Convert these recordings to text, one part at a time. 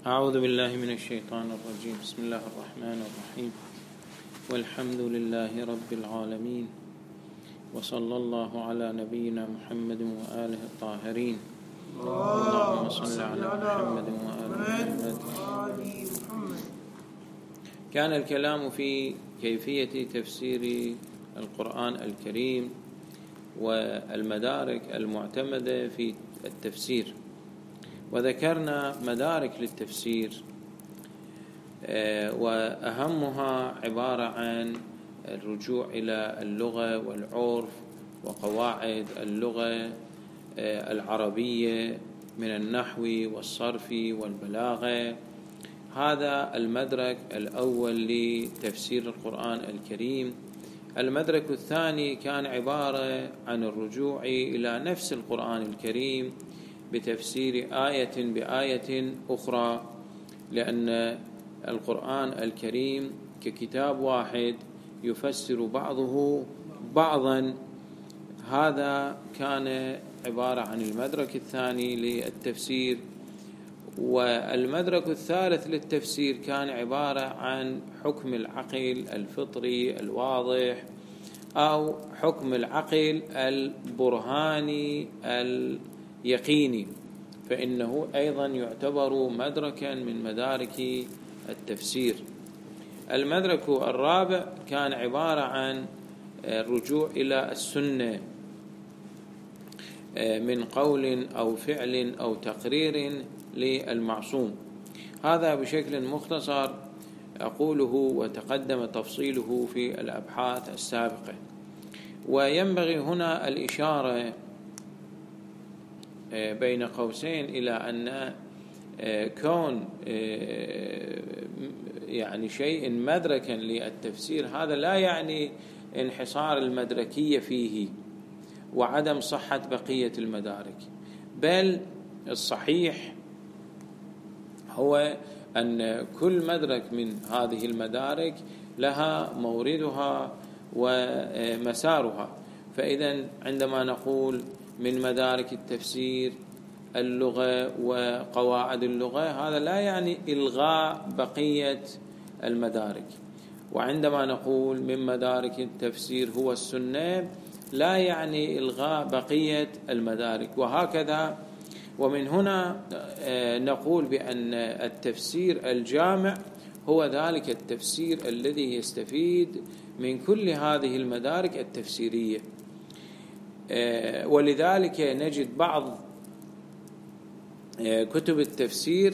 أعوذ بالله من الشيطان الرجيم. بسم الله الرحمن الرحيم، والحمد لله رب العالمين، وصلى الله على نبينا محمد وآله الطاهرين. اللهم صل على محمد وآل محمد. كان الكلام في كيفية تفسير القرآن الكريم والمدارك المعتمدة في التفسير، وذكرنا مدارك للتفسير، وأهمها عبارة عن الرجوع إلى اللغة والعرف وقواعد اللغة العربية من النحو والصرف والبلاغة. هذا المدرك الأول لتفسير القرآن الكريم. المدرك الثاني كان عبارة عن الرجوع إلى نفس القرآن الكريم بتفسير آية بآية أخرى، لأن القرآن الكريم ككتاب واحد يفسر بعضه بعضا. هذا كان عبارة عن المدرك الثاني للتفسير. والمدرك الثالث للتفسير كان عبارة عن حكم العقل الفطري الواضح، أو حكم العقل البرهاني اليقيني، فإنه أيضا يعتبر مدركا من مدارك التفسير. المدرك الرابع كان عبارة عن الرجوع إلى السنة من قول أو فعل أو تقرير للمعصوم. هذا بشكل مختصر أقوله، وتقدم تفصيله في الأبحاث السابقة. وينبغي هنا الإشارة بين قوسين إلى أن كون يعني شيء مدركا للتفسير هذا لا يعني انحصار المدركية فيه وعدم صحة بقية المدارك، بل الصحيح هو أن كل مدرك من هذه المدارك لها موردها ومسارها. فإذا عندما نقول من مدارك التفسير اللغة وقواعد اللغة، هذا لا يعني إلغاء بقية المدارك. وعندما نقول من مدارك التفسير هو السنة، لا يعني إلغاء بقية المدارك، وهكذا. ومن هنا نقول بأن التفسير الجامع هو ذلك التفسير الذي يستفيد من كل هذه المدارك التفسيرية. ولذلك نجد بعض كتب التفسير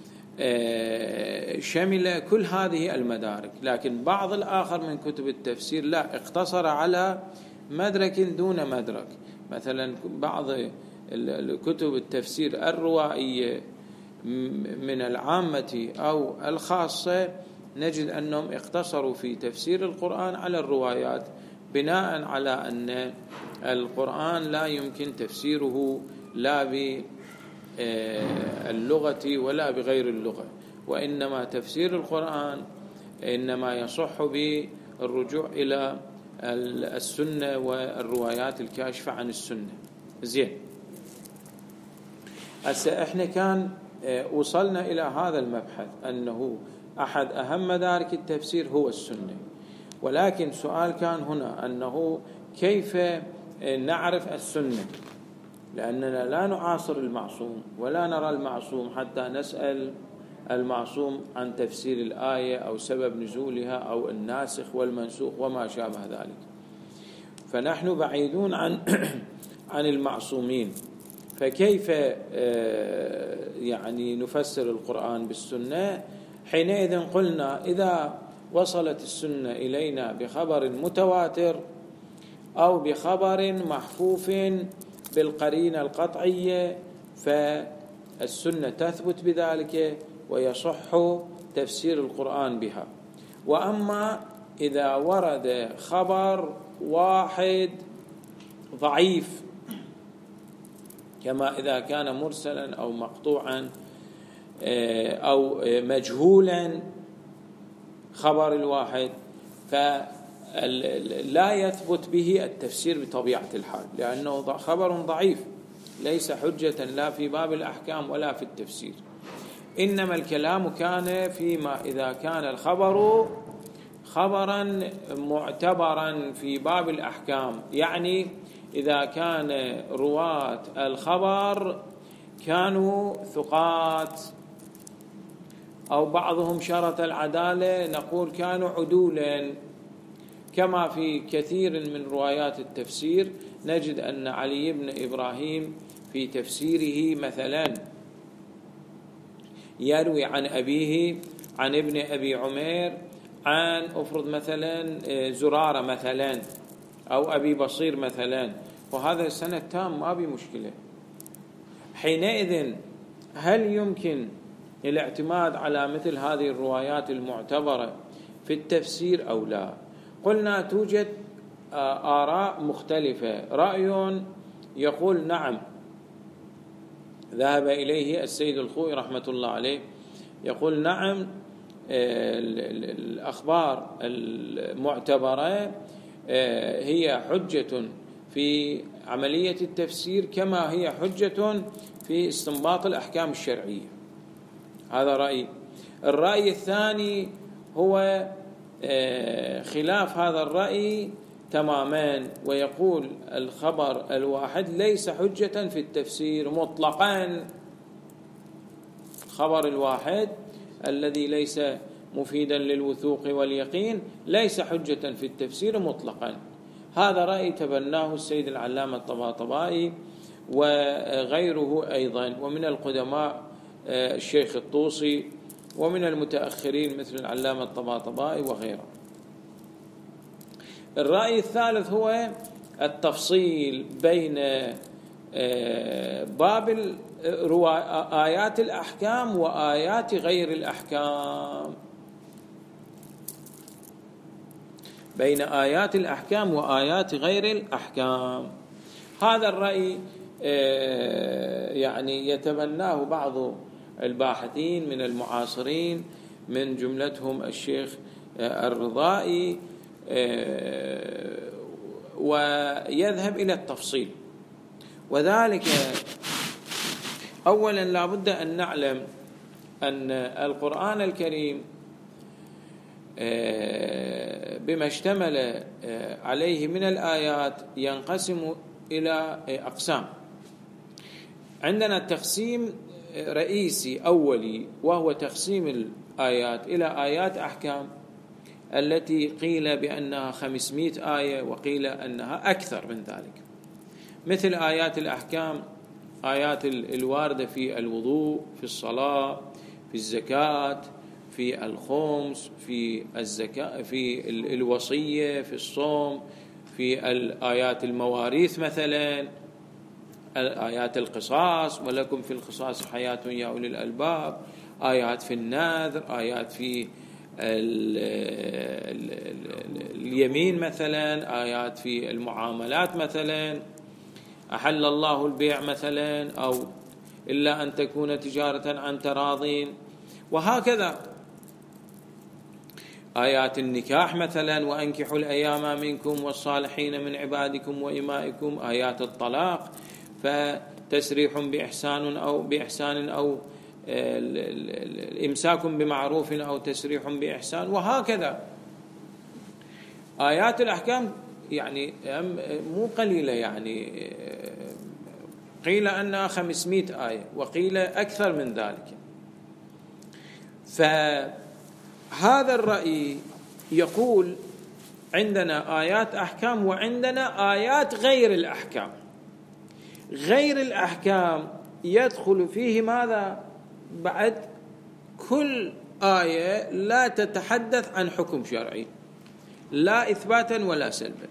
شمل كل هذه المدارك، لكن بعض الآخر من كتب التفسير لا، اقتصر على مدرك دون مدرك. مثلا بعض الكتب التفسير الروائية من العامة أو الخاصة نجد أنهم اقتصروا في تفسير القرآن على الروايات، بناء على أن القرآن لا يمكن تفسيره لا باللغة ولا بغير اللغة، وإنما تفسير القرآن إنما يصح بالرجوع إلى السنة والروايات الكاشفة عن السنة. زين، هسه احنا كان وصلنا إلى هذا المبحث أنه أحد أهم مدارك التفسير هو السنة، ولكن سؤال كان هنا أنه كيف نعرف السنة، لأننا لا نعاصر المعصوم ولا نرى المعصوم حتى نسأل المعصوم عن تفسير الآية أو سبب نزولها أو الناسخ والمنسوخ وما شابه ذلك. فنحن بعيدون عن المعصومين، فكيف يعني نفسر القرآن بالسنة؟ حينئذ قلنا إذا وصلت السنة إلينا بخبر متواتر أو بخبر محفوف بالقرينة القطعية، فالسنة تثبت بذلك ويصح تفسير القرآن بها. وأما إذا ورد خبر واحد ضعيف، كما إذا كان مرسلا أو مقطوعا أو مجهولا خبر الواحد، فلا يثبت به التفسير بطبيعة الحال، لأنه خبر ضعيف ليس حجة لا في باب الأحكام ولا في التفسير. إنما الكلام كان فيما إذا كان الخبر خبرا معتبرا في باب الأحكام، يعني إذا كان رواة الخبر كانوا ثقات أو بعضهم شرط العدالة، نقول كانوا عدولا، كما في كثير من روايات التفسير نجد أن علي بن إبراهيم في تفسيره مثلا يروي عن أبيه عن ابن أبي عمير عن أفرض مثلا زرارة مثلا أو أبي بصير مثلا، وهذا السند تام ما بي مشكلة. حينئذ هل يمكن الاعتماد على مثل هذه الروايات المعتبرة في التفسير أو لا؟ قلنا توجد آراء مختلفة. رأي يقول نعم، ذهب إليه السيد الخوئي رحمة الله عليه، يقول نعم الأخبار المعتبرة هي حجة في عملية التفسير كما هي حجة في استنباط الأحكام الشرعية. هذا رأي. الرأي الثاني هو خلاف هذا الرأي تماما، ويقول الخبر الواحد ليس حجة في التفسير مطلقا. الخبر الواحد الذي ليس مفيدا للوثوق واليقين ليس حجة في التفسير مطلقا. هذا رأي تبناه السيد العلامة الطباطبائي وغيره أيضا، ومن القدماء الشيخ الطوسي، ومن المتأخرين مثل العلامة الطباطبائي وغيره. الرأي الثالث هو التفصيل بين باب آيات الأحكام وآيات غير الأحكام، بين آيات الأحكام وآيات غير الأحكام. هذا الرأي يعني يتبناه بعض الباحثين من المعاصرين، من جملتهم الشيخ الرضائي، ويذهب إلى التفصيل. وذلك أولا لا بد أن نعلم أن القرآن الكريم بما اشتمل عليه من الآيات ينقسم إلى أقسام. عندنا تقسيم رئيسي أولي، وهو تقسيم الآيات إلى آيات أحكام التي قيل بأنها 500 آية وقيل أنها أكثر من ذلك، مثل آيات الأحكام آيات الواردة في الوضوء، في الصلاة، في الزكاة، في الخمس، في الزكاة، في الوصية، في الصوم، في الآيات المواريث مثلا، آيات القصاص ولكم في القصاص حياة يا أولي الألباب، آيات في النذر، آيات في اليمين مثلا، آيات في المعاملات مثلا، أحل الله البيع مثلا، أو إلا أن تكون تجارة عن تراضين، وهكذا آيات النكاح مثلا، وأنكحوا الأيام منكم والصالحين من عبادكم وإمائكم، آيات الطلاق، فتسريح بإحسان أو الإمساك بمعروف أو تسريح بإحسان، وهكذا. آيات الأحكام يعني مو قليلة، يعني قيل أنها 500 آية وقيل أكثر من ذلك. فهذا الرأي يقول عندنا آيات أحكام وعندنا آيات غير الأحكام. غير الأحكام يدخل فيه ماذا؟ بعد كل آية لا تتحدث عن حكم شرعي لا إثباتا ولا سلبا،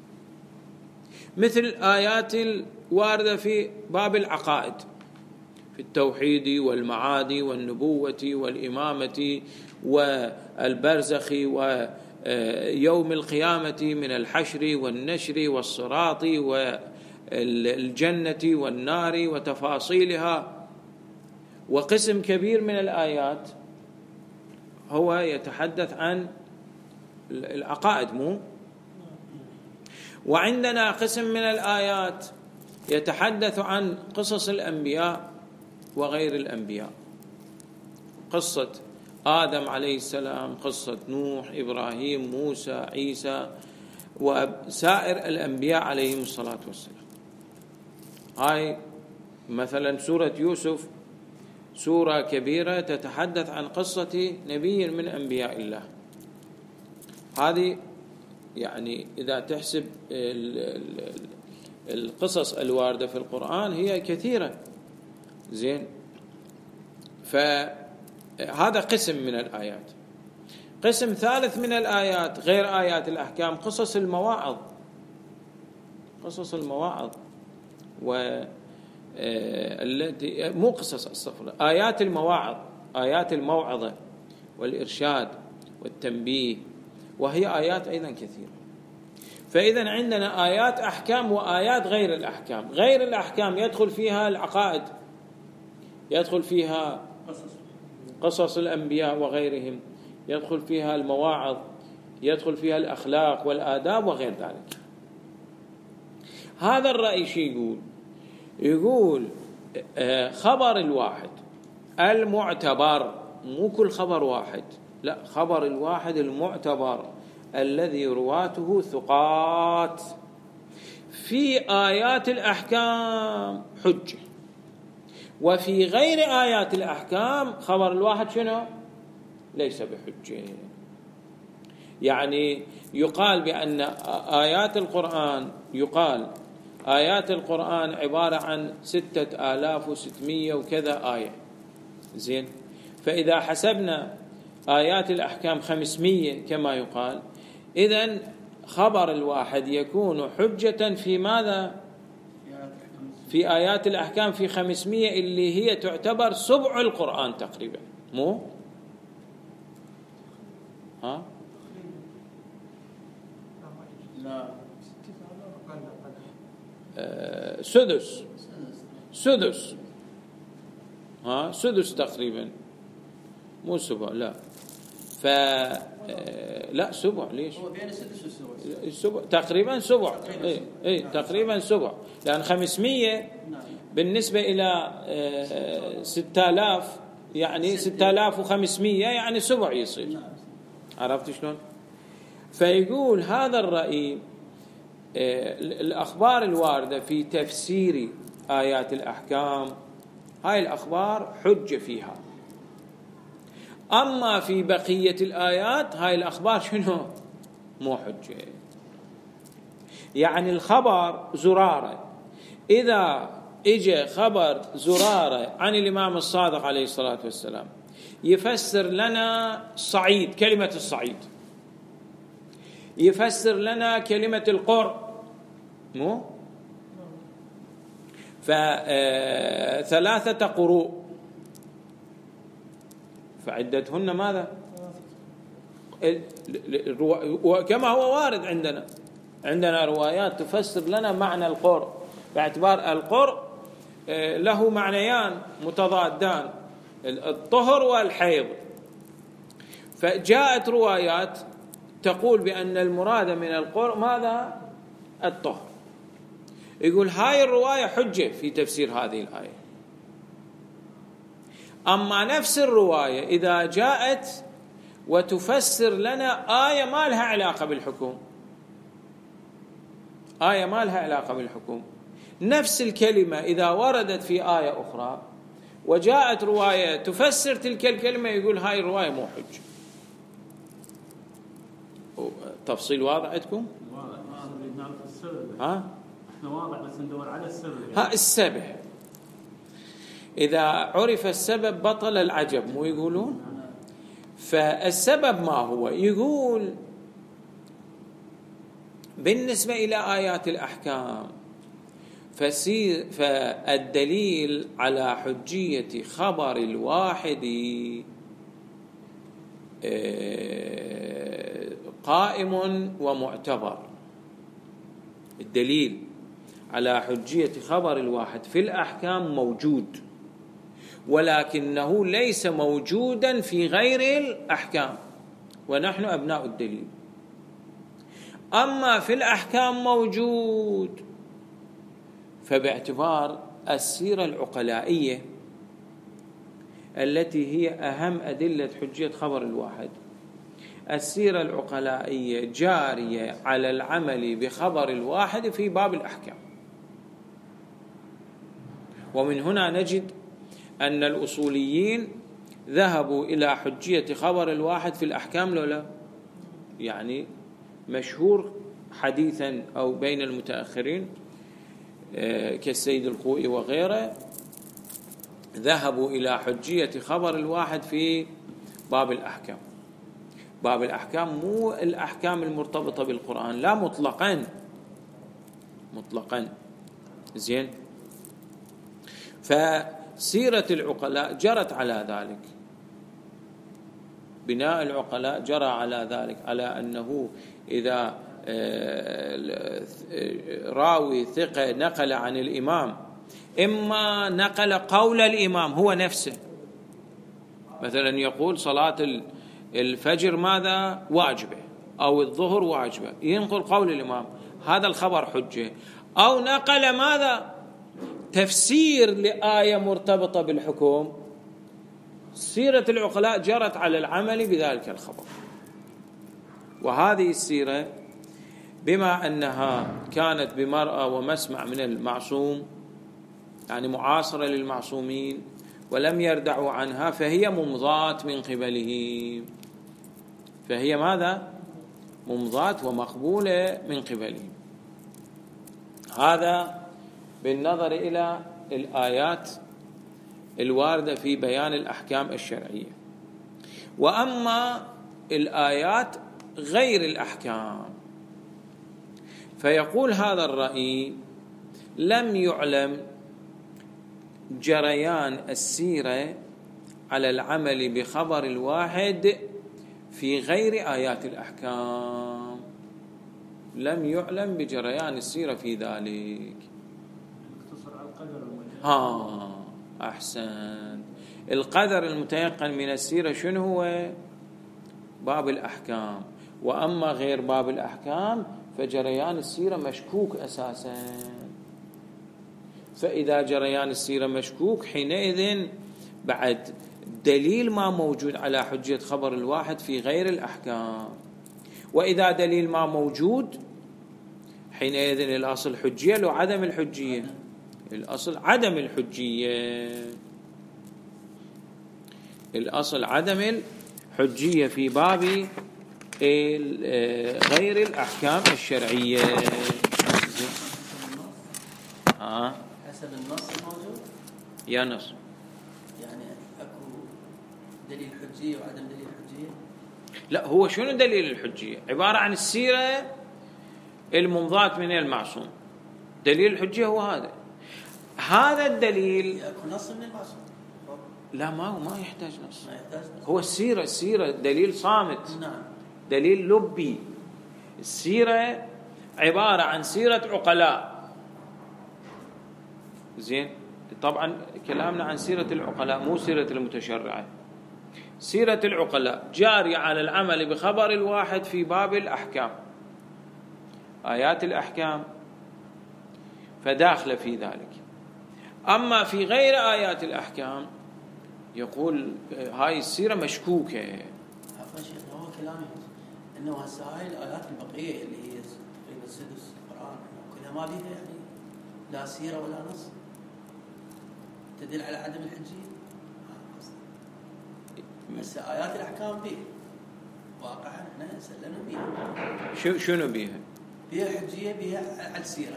مثل آيات الواردة في باب العقائد، في التوحيد والمعاد والنبوة والإمامة والبرزخ ويوم القيامة من الحشر والنشر والصراط والجنة والنار وتفاصيلها. وقسم كبير من الآيات هو يتحدث عن العقائد مو. وعندنا قسم من الآيات يتحدث عن قصص الأنبياء وغير الأنبياء. قصة آدم عليه السلام، قصة نوح، إبراهيم، موسى، عيسى، وسائر الأنبياء عليهم الصلاة والسلام. هاي مثلا سورة يوسف سورة كبيرة تتحدث عن قصة نبي من أنبياء الله. هذه يعني إذا تحسب القصص الواردة في القرآن هي كثيرة. زين، فهذا قسم من الآيات. قسم ثالث من الآيات غير آيات الأحكام قصص المواعظ. قصص المواعظ التي مو قصص، استغفر، آيات المواعظ، آيات الموعظة والإرشاد والتنبيه، وهي آيات أيضا كثيرة. فإذا عندنا آيات أحكام وآيات غير الأحكام. غير الأحكام يدخل فيها العقائد، يدخل فيها قصص الأنبياء وغيرهم، يدخل فيها المواعظ، يدخل فيها الأخلاق والآداب وغير ذلك. هذا الرأي شو يقول خبر الواحد المعتبر، مو كل خبر واحد، لا، خبر الواحد المعتبر الذي رواته ثقات في آيات الأحكام حجة، وفي غير آيات الأحكام خبر الواحد شنو؟ ليس بحجة. يعني يقال بأن آيات القرآن، يقال آيات القرآن عبارة عن 6600 وكذا آية. زين، فإذا حسبنا آيات الأحكام 500 كما يقال، إذن خبر الواحد يكون حجة في ماذا؟ في آيات الأحكام في 500 اللي هي تعتبر سبع القرآن تقريبا، مو؟ ها؟ لا، سدس سدس تقريبا، مو سبع، لا، لا سبع، ليش؟ هو بين السدس والسبع تقريبا سبع، اي تقريبا سبع، لأن 500 بالنسبة إلى 6000 يعني 6500 يعني سبع يصير. عرفت شلون؟ فيقول هذا الرأي الأخبار الواردة في تفسير آيات الأحكام هاي الأخبار حجة فيها، أما في بقية الآيات هاي الأخبار شنو؟ مو حجة. يعني الخبر زرارة، إذا إجا خبر زرارة عن الإمام الصادق عليه الصلاة والسلام يفسر لنا صعيد، كلمة الصعيد، يفسر لنا كلمة القرء، مو؟ فثلاثة قروء فعدتهن ماذا؟ وكما هو وارد عندنا روايات تفسر لنا معنى القرء، باعتبار القرء له معنيان متضادان، الطهر والحيض. فجاءت روايات تقول بأن المراد من القرء ماذا؟ الطهر. يقول هاي الرواية حجة في تفسير هذه الآية. أما نفس الرواية إذا جاءت وتفسر لنا آية ما لها علاقة بالحكم، آية ما لها علاقة بالحكم، نفس الكلمة إذا وردت في آية أخرى وجاءت رواية تفسر تلك الكلمة، يقول هاي الرواية مو حجة. تفصيل واضح عندكم؟ ها؟ احنا واضح بس ندور على السبب. ها السبب، إذا عرف السبب بطل العجب، مو يقولون؟ فالسبب ما هو؟ يقول بالنسبة إلى آيات الأحكام فالدليل على حجية خبر الواحد قائم ومعتبر. الدليل على حجية خبر الواحد في الأحكام موجود، ولكنه ليس موجودا في غير الأحكام، ونحن أبناء الدليل. أما في الأحكام موجود، فباعتبار السيرة العقلائية التي هي أهم أدلة حجية خبر الواحد. السيرة العقلائية جارية على العمل بخبر الواحد في باب الأحكام. ومن هنا نجد أن الأصوليين ذهبوا إلى حجية خبر الواحد في الأحكام لولا، يعني مشهور حديثا أو بين المتأخرين كالسيد الخوئي وغيره، ذهبوا إلى حجية خبر الواحد في باب الأحكام. باب الأحكام مو الأحكام المرتبطة بالقرآن، لا، مطلقا. زين. فسيرة العقلاء جرت على ذلك، بناء العقلاء جرى على ذلك، على أنه إذا راوي ثقة نقل عن الإمام، إما نقل قول الإمام هو نفسه، مثلا يقول صلاة الفجر ماذا واجبة أو الظهر واجبة، ينقل قول الإمام، هذا الخبر حجة. أو نقل ماذا تفسير لآية مرتبطة بالحكم، سيرة العقلاء جرت على العمل بذلك الخبر. وهذه السيرة بما أنها كانت بمرأى ومسمع من المعصوم، يعني معاصرة للمعصومين ولم يردعوا عنها، فهي ممضاة من قبله، فهي ماذا؟ ممضاة ومقبولة من قبله. هذا بالنظر إلى الآيات الواردة في بيان الأحكام الشرعية. وأما الآيات غير الأحكام، فيقول هذا الرأي: لم يعلم جريان السيرة على العمل بخبر الواحد في غير آيات الأحكام. لم يعلم بجريان السيرة في ذلك. أحسن. القدر المتيقن من السيرة شنو هو؟ باب الأحكام. وأما غير باب الأحكام فجريان السيرة مشكوك أساسا. فإذا جريان السيرة مشكوك، حينئذ بعد دليل ما موجود على حجية خبر الواحد في غير الأحكام. وإذا دليل ما موجود، حينئذ الأصل حجية لو عدم الحجية، الأصل عدم الحجية، الأصل عدم الحجية في باب غير الأحكام الشرعية. حسب النص الموجود يا نص، يعني أكو دليل حجية وعدم دليل حجية؟ لا، هو شنو دليل الحجية؟ عبارة عن السيرة الممضاة من المعصوم. دليل الحجية هو هذا الدليل. أكو نص من المعصوم؟ لا، ما يحتاج نص. ما يحتاج نص. هو السيرة دليل صامت. نعم. دليل لبي. السيرة عبارة عن سيرة عقلاء. زين. طبعا كلامنا عن سيرة العقلاء مو سيرة المتشرعة. سيرة العقلاء جارية على العمل بخبر الواحد في باب الأحكام، آيات الأحكام فداخل في ذلك. أما في غير آيات الأحكام يقول هاي السيرة مشكوكة. عفوا شيخ، هو كلامي إنه هسه هاي الآيات البقية اللي هي تقريبا سدس القرآن كلها ما بيها يعني لا سيرة ولا نص تدل على عدم الحجية. هسه آيات الأحكام بيها واقعا احنا سلمنا بيها. شنو بيها؟ بيها حجية، بيها على السيرة.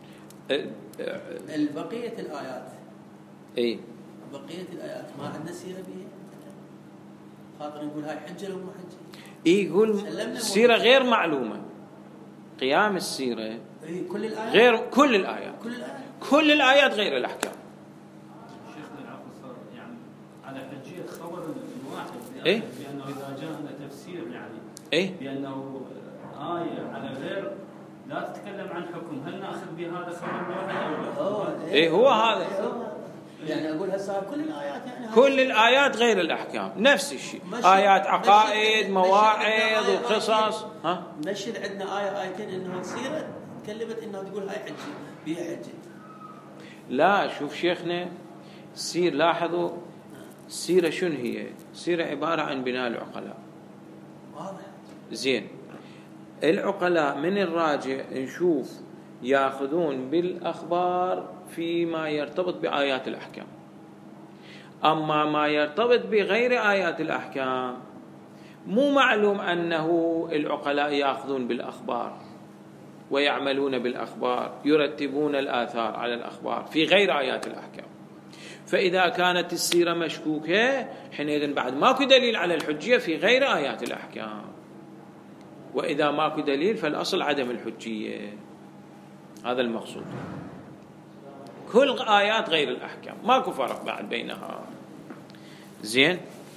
البقية الآيات بقية الآيات ما عندنا سيرة بيها، خاطر نقول هاي حجة لو مو حجة. يقول السيرة غير معلومة، قيام السيرة كل الآيات غير كل الآيات غير الأحكام. شيخنا العفو صار يعني على حجية خبر الواحد، بأنه إذا جاءنا تفسير يعني بأنه آية على غير لا تتكلم عن حكم، هل نأخذ بهذا خبر الواحد أو لا؟ هو هذا يعني أقول هسه كل الآيات يعني كل الآيات غير الأحكام نفس الشيء، آيات عقائد مواعظ وقصص. نشر عندنا آيتين إنها سيرة تكلمت إنها تقول هاي حجة بيها حجة. لا، شوف شيخنا، لاحظوا السيرة شنو هي؟ السيرة عبارة عن بناء العقلاء. واضح. زين، العقلاء من الراجع نشوف ياخذون بالأخبار فيما يرتبط بآيات الأحكام، أما ما يرتبط بغير آيات الأحكام مو معلوم أنه العقلاء ياخذون بالأخبار ويعملون بالأخبار، يرتبون الآثار على الأخبار في غير آيات الأحكام. فإذا كانت السيرة مشكوكة حينئذ بعد ماكو دليل على الحجية في غير آيات الأحكام، وإذا ماكو دليل فالأصل عدم الحجية. هذا المقصود. كل آيات غير الأحكام ماكو فرق بعد بينها. زين،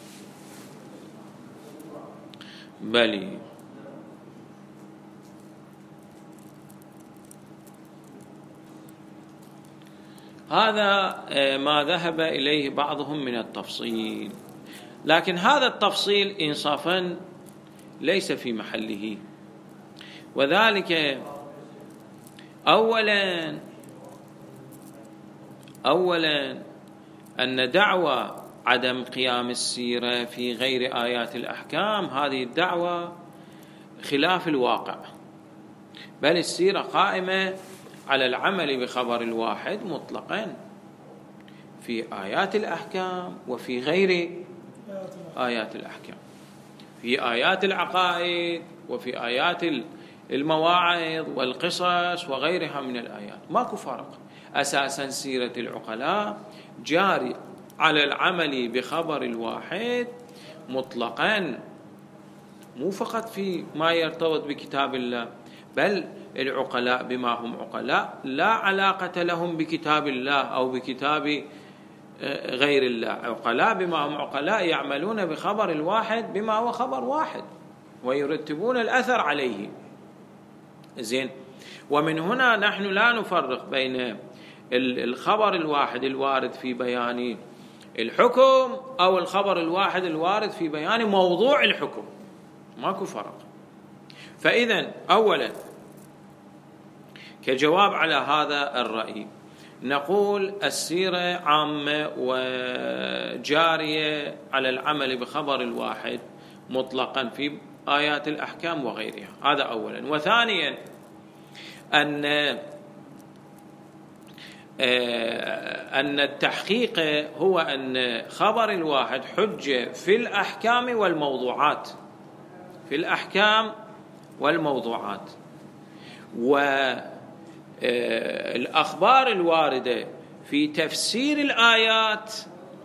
بلي هذا ما ذهب إليه بعضهم من التفصيل، لكن هذا التفصيل إنصافا ليس في محله. وذلك أولا أن دعوى عدم قيام السيرة في غير آيات الأحكام هذه الدعوة خلاف الواقع، بل السيرة قائمة على العمل بخبر الواحد مطلقا في آيات الأحكام وفي غير آيات الأحكام، في آيات العقائد وفي آيات المواعظ والقصص وغيرها من الآيات. ماكو فرق. أساسا سيرة العقلاء جاري على العمل بخبر الواحد مطلقا، مو فقط في ما يرتبط بكتاب الله، بل العقلاء بما هم عقلاء لا علاقة لهم بكتاب الله أو بكتاب غير الله. عقلاء بما هم عقلاء يعملون بخبر الواحد بما هو خبر واحد ويرتبون الأثر عليه. زين، ومن هنا نحن لا نفرق بين الخبر الواحد الوارد في بيان الحكم أو الخبر الواحد الوارد في بيان موضوع الحكم، ماكو فرق. فإذن أولا كجواب على هذا الرأي نقول السيرة عامة وجارية على العمل بخبر الواحد مطلقا في آيات الأحكام وغيرها. هذا أولا. وثانيا أن التحقيق هو أن خبر الواحد حجة في الأحكام والموضوعات، في الأحكام والموضوعات. والأخبار الواردة في تفسير الآيات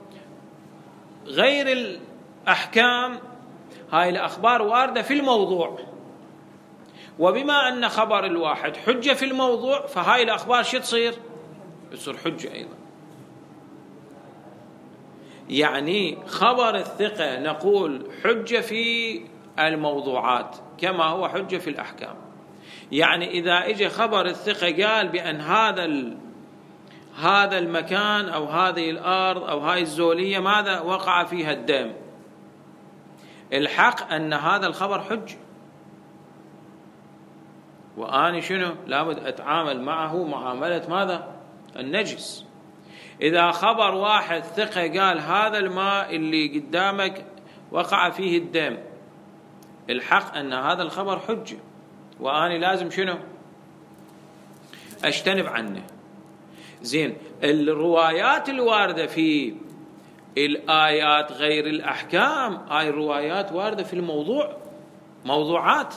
غير الأحكام هاي الأخبار واردة في الموضوع، وبما أن خبر الواحد حجة في الموضوع فهاي الأخبار شو تصير حجة أيضا. يعني خبر الثقة نقول حجة في الموضوعات كما هو حجة في الأحكام. يعني إذا إجى خبر الثقة قال بأن هذا المكان أو هذه الأرض أو هاي الزولية ماذا وقع فيها الدم، الحق أن هذا الخبر حجة، وأنا شنو لابد أتعامل معه معاملة ماذا النجس. إذا خبر واحد ثقة قال هذا الماء اللي قدامك وقع فيه الدم، الحق أن هذا الخبر حجة، وأنا لازم شنو أجتنب عنه. زين، الروايات الواردة في الآيات غير الأحكام هاي الروايات واردة في الموضوع، موضوعات،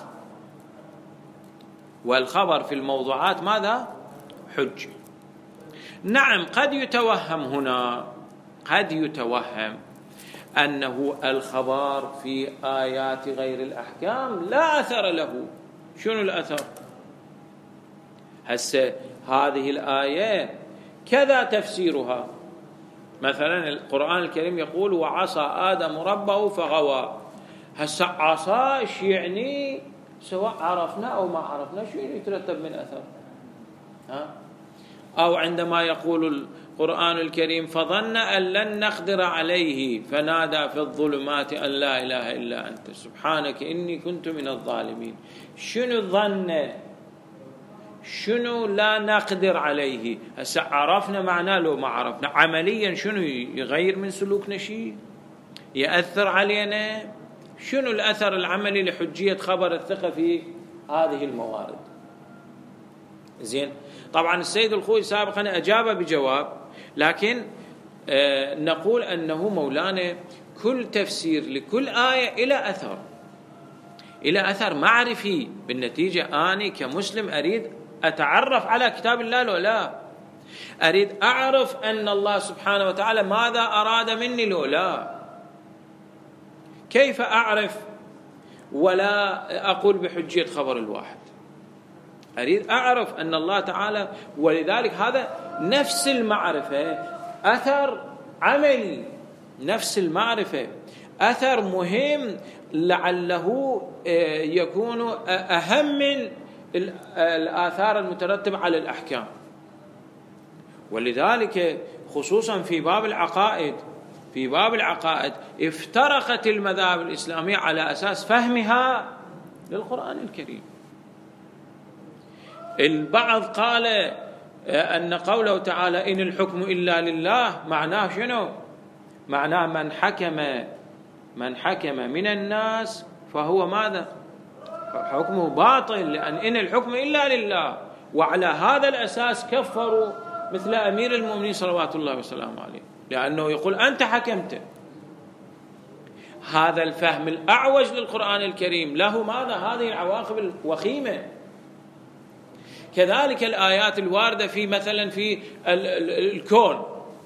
والخبر في الموضوعات ماذا حجة. نعم، قد يتوهم هنا، قد يتوهم أنه الخبر في آيات غير الأحكام لا أثر له. شنو الأثر؟ هسه هذه الآية كذا تفسيرها، مثلا القرآن الكريم يقول وعصى آدم ربه فغوى. هسه عصى ايش يعني؟ سواء عرفنا أو ما عرفنا شو يترتب من أثر؟ أو عندما يقول القرآن الكريم فظن أن لن نقدر عليه فنادى في الظلمات أن لا إله إلا أنت سبحانك إني كنت من الظالمين. شنو الظن؟ شنو لا نقدر عليه. هسه عرفنا معناه لو ما عرفنا عمليا شنو يغير من سلوكنا شيء يأثر علينا؟ شنو الأثر العملي لحجية خبر الثقة في هذه الموارد؟ زين، طبعا السيد الخوي سابقا أجاب بجواب، لكن نقول أنه مولانا كل تفسير لكل آية إلى أثر معرفي. بالنتيجة أنا كمسلم أريد أتعرف على كتاب الله لو لا، أريد أعرف أن الله سبحانه وتعالى ماذا أراد مني لو لا. كيف أعرف ولا أقول بحجية خبر الواحد؟ أريد أعرف أن الله تعالى، ولذلك هذا نفس المعرفة أثر عملي، نفس المعرفة أثر مهم لعله يكون أهم من الآثار المترتبة على الأحكام. ولذلك خصوصا في باب العقائد افترقت المذاهب الإسلامية على أساس فهمها للقرآن الكريم. البعض قال أن قوله تعالى إن الحكم إلا لله معناه شنو؟ معناه من حكم من الناس فهو ماذا؟ حكمه باطل، لأن إن الحكم إلا لله. وعلى هذا الأساس كفروا مثل أمير المؤمنين صلوات الله وسلامه عليه، لأنه يقول أنت حكمت. هذا الفهم الأعوج للقرآن الكريم له ماذا؟ هذه العواقب الوخيمة. كذلك الآيات الواردة في مثلا في الكون،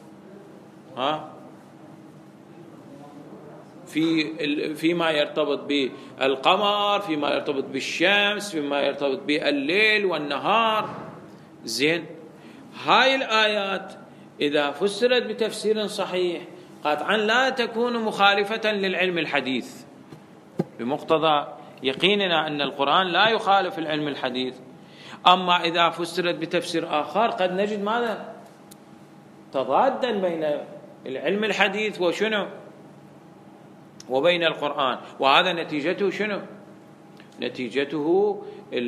فيما يرتبط بالقمر، فيما يرتبط بالشمس، فيما يرتبط بالليل والنهار. زين، هاي الآيات إذا فسرت بتفسير صحيح قطعا لا تكون مخالفة للعلم الحديث، بمقتضى يقيننا أن القرآن لا يخالف العلم الحديث. أما إذا فسرت بتفسير آخر قد نجد ماذا؟ تضادا بين العلم الحديث وشنو؟ وبين القرآن. وهذا نتيجته شنو؟ نتيجته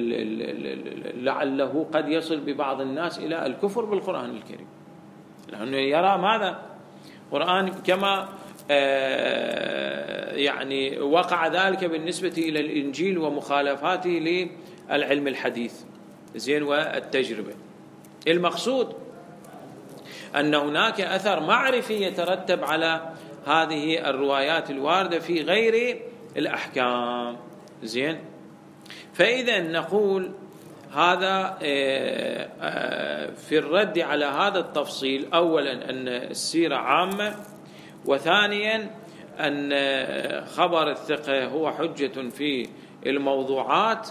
لعله قد يصل ببعض الناس إلى الكفر بالقرآن الكريم، لأنه يرى ماذا؟ قرآن كما يعني وقع ذلك بالنسبة إلى الإنجيل ومخالفاته للعلم الحديث. زين، والتجربة. المقصود أن هناك أثر معرفي يترتب على هذه الروايات الواردة في غير الأحكام. زين، فإذا نقول هذا في الرد على هذا التفصيل، أولا أن السيرة عامة، وثانيا أن خبر الثقة هو حجة في الموضوعات،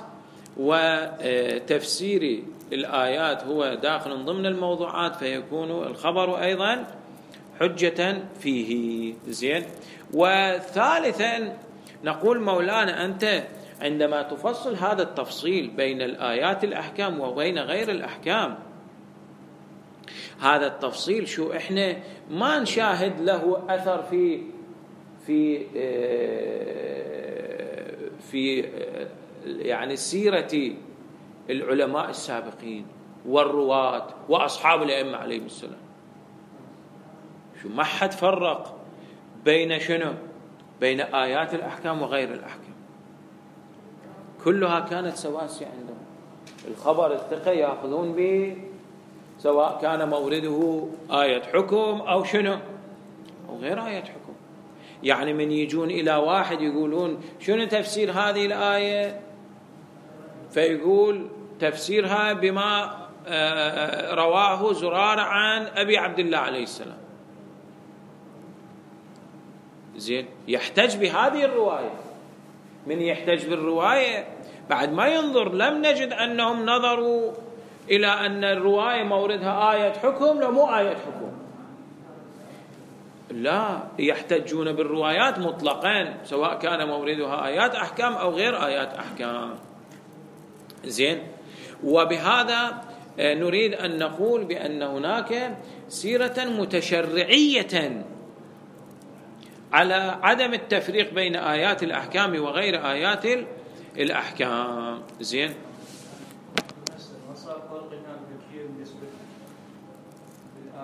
وتفسير الآيات هو داخل ضمن الموضوعات، فيكون الخبر أيضا حجة فيه. زين، وثالثا نقول مولانا أنت عندما تفصل هذا التفصيل بين الآيات الأحكام وبين غير الأحكام، هذا التفصيل شو إحنا ما نشاهد له أثر في يعني سيرة العلماء السابقين والرواة وأصحاب الأئمة عليهم السلام. شو ما حد فرق بين شنو؟ بين آيات الأحكام وغير الأحكام، كلها كانت سواسية عندهم. الخبر الثقة يأخذون به سواء كان مورده آية حكم أو شنو أو غير آية حكم. يعني من يجون إلى واحد يقولون شنو تفسير هذه الآية، فيقول تفسيرها بما رواه زرار عن أبي عبد الله عليه السلام. زين، يحتج بهذه الرواية. من يحتج بالرواية بعد ما ينظر، لم نجد أنهم نظروا إلى أن الرواية موردها آية حكم لو مو آية حكم، لا، يحتجون بالروايات مطلقا سواء كان موردها آيات أحكام أو غير آيات أحكام. زين، وبهذا نريد أن نقول بأن هناك سيرة متشرعية على عدم التفريق بين آيات الأحكام وغير آيات الأحكام. زين،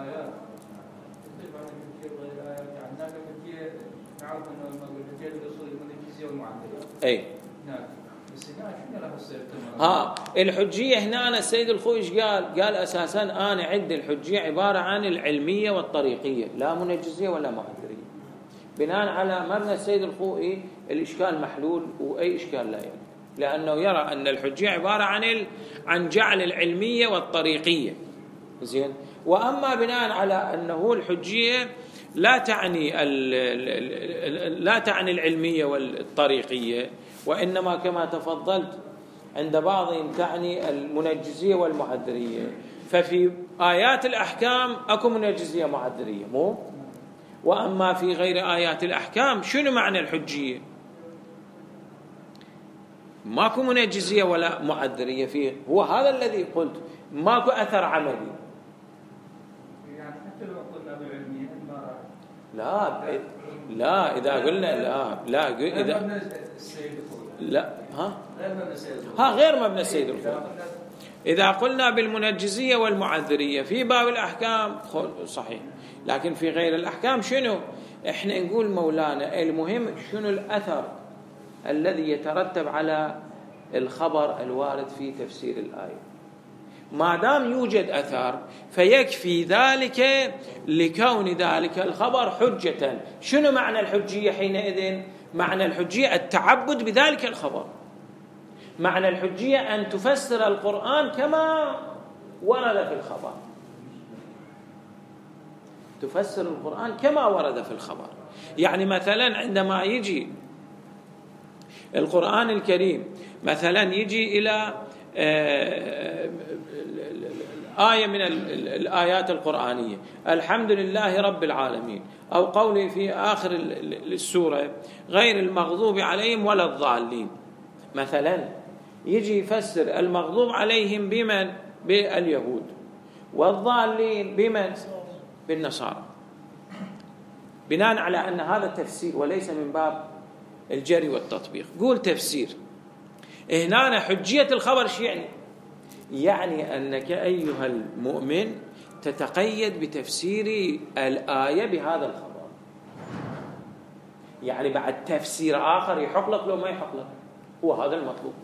الآيات تختلف عن الحجية وغير الآيات. يعني هناك الحجية نعرف أنه الحجية الأصول المنجزية والمعدلة. أي. نعم. بس هنا شنو راح يصير؟ الحجية هنا السيد الخوي قال أساسا أنا عندي الحجية عبارة عن العلمية والطريقية، لا منجزية ولا معدلية. بناء على مبنى السيد الخوئي الإشكال محلول، وأي إشكال لا يعني، لأنه يرى أن الحجية عبارة عن جعل العلمية والطريقية. زين. وأما بناء على أنه الحجية لا تعني العلمية والطريقية، وإنما كما تفضلت عند بعضهم تعني المنجزية والمعدلية، ففي آيات الأحكام أكو منجزية معدلية مو؟ وأما في غير آيات الأحكام شنو معنى الحجية؟ ماكو منجزية ولا معدلية فيه. هو هذا الذي قلت، ماكو أثر عملي. يعني حتى لو قلنا بالعلمية لا إذا قلنا لا إذا لا غير مبنى السيد الخوئي. إذا قلنا بالمنجزية والمعذرية في باب الأحكام صحيح، لكن في غير الأحكام شنو؟ إحنا نقول مولانا المهم شنو الأثر الذي يترتب على الخبر الوارد في تفسير الآية. ما دام يوجد أثر فيكفي ذلك لكون ذلك الخبر حجة. شنو معنى الحجية حينئذ؟ معنى الحجية التعبد بذلك الخبر. معنى الحجية أن تفسر القرآن كما ورد في الخبر، تفسر القرآن كما ورد في الخبر. يعني مثلا عندما يجي القرآن الكريم مثلا يجي إلى آية من الآيات القرآنية الحمد لله رب العالمين، أو قوله في آخر السورة غير المغضوب عليهم ولا الضالين، مثلا يجي يفسر المغضوب عليهم بمن؟ باليهود، والضالين بمن؟ بالنصارى، بناء على أن هذا التفسير وليس من باب الجري والتطبيق. قول تفسير. هنا حجية الخبر شو يعني؟ يعني أنك أيها المؤمن تتقيد بتفسير الآية بهذا الخبر. يعني بعد تفسير آخر يحق لك لو ما يحق لك. هو هذا المطلوب،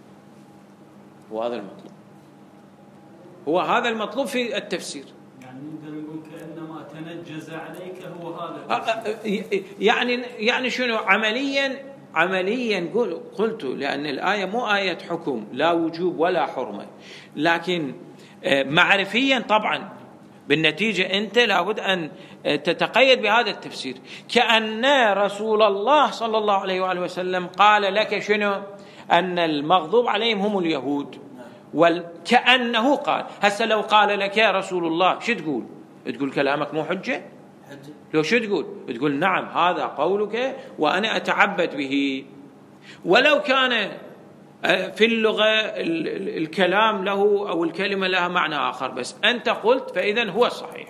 هو هذا المطلوب في التفسير. يعني نقدر نقول كأنما تنجز عليك هو هذا يعني شنو عمليا قلت لأن الآية مو آية حكم لا وجوب ولا حرمة، لكن معرفيا طبعا بالنتيجة أنت لابد أن تتقيد بهذا التفسير. كأن رسول الله صلى الله عليه وآله وسلم قال لك شنو؟ أن المغضوب عليهم هم اليهود، كأنه قال. هسه لو قال لك يا رسول الله شو تقول؟ تقول كلامك مو حجة؟ لو شو تقول نعم هذا قولك وأنا أتعبد به. ولو كان في اللغة الكلام له أو الكلمة لها معنى آخر، بس أنت قلت فإذن هو الصحيح،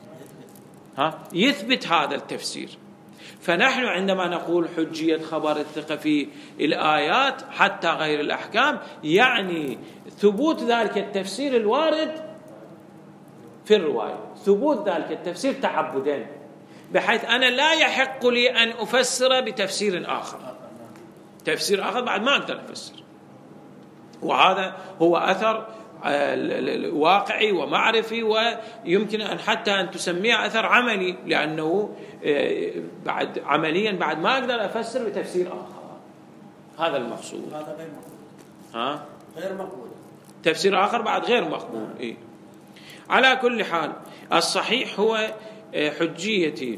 يثبت هذا التفسير. فنحن عندما نقول حجية خبر الثقة في الآيات حتى غير الأحكام، يعني ثبوت ذلك التفسير الوارد في الرواية، ثبوت ذلك التفسير تعبدين، بحيث أنا لا يحق لي أن أفسر بتفسير آخر، تفسير آخر بعد ما أقدر أفسر. وهذا هو أثر واقعي ومعرفي، ويمكن أن حتى أن تسميه أثر عملي، لأنه بعد عمليا بعد ما أقدر أفسر بتفسير آخر. هذا المقصود. هذا غير مقبول. غير مقبول. تفسير آخر بعد غير مقبول. إيه. على كل حال الصحيح هو حجية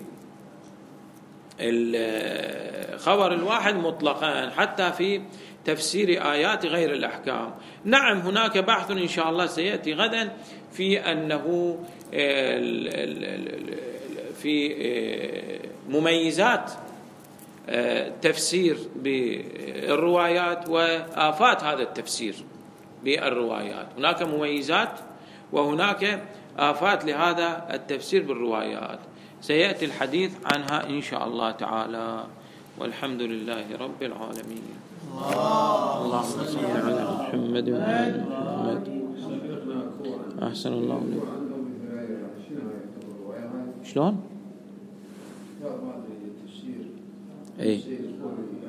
الخبر الواحد مطلقا حتى في تفسير آيات غير الأحكام. نعم هناك بحث إن شاء الله سيأتي غدا في أنه في مميزات تفسير بالروايات وآفات هذا التفسير بالروايات. هناك مميزات وهناك آفات لهذا التفسير بالروايات، سيأتي الحديث عنها إن شاء الله تعالى. والحمد لله رب العالمين. اللهم صل على محمد وعلى محمد. أحسن الله عليك. شلون؟ لا ما ادري التفسير اي يقول